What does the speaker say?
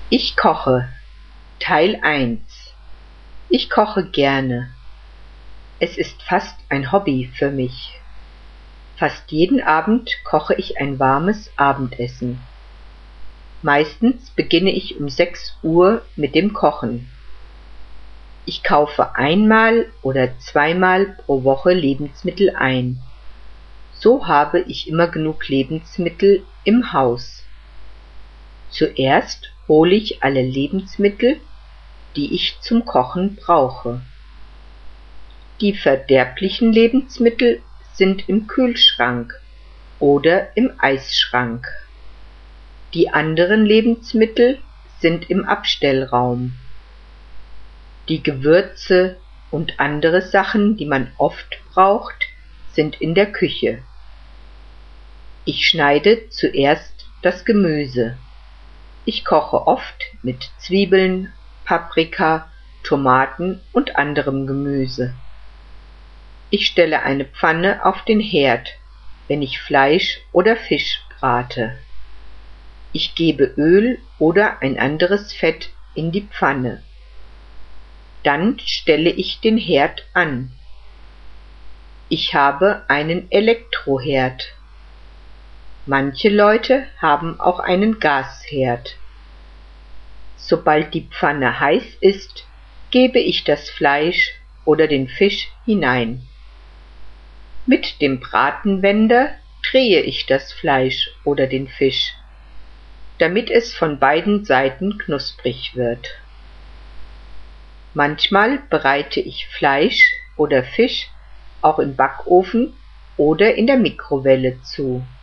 Ich koche. Teil 1. Ich koche gerne. Es ist fast ein Hobby für mich. Fast jeden Abend koche ich ein warmes Abendessen. Meistens beginne ich um 6 Uhr mit dem Kochen. Ich kaufe einmal oder zweimal pro Woche Lebensmittel ein. So habe ich immer genug Lebensmittel im Haus. Zuerst hole ich alle Lebensmittel, die ich zum Kochen brauche. Die verderblichen Lebensmittel sind im Kühlschrank oder im Eisschrank. Die anderen Lebensmittel sind im Abstellraum. Die Gewürze und andere Sachen, die man oft braucht, sind in der Küche. Ich schneide zuerst das Gemüse. Ich koche oft mit Zwiebeln, Paprika, Tomaten und anderem Gemüse. Ich stelle eine Pfanne auf den Herd, wenn ich Fleisch oder Fisch brate. Ich gebe Öl oder ein anderes Fett in die Pfanne. Dann stelle ich den Herd an. Ich habe einen Elektroherd. Manche Leute haben auch einen Gasherd. Sobald die Pfanne heiß ist, gebe ich das Fleisch oder den Fisch hinein. Mit dem Bratenwender drehe ich das Fleisch oder den Fisch, damit es von beiden Seiten knusprig wird. Manchmal bereite ich Fleisch oder Fisch auch im Backofen oder in der Mikrowelle zu.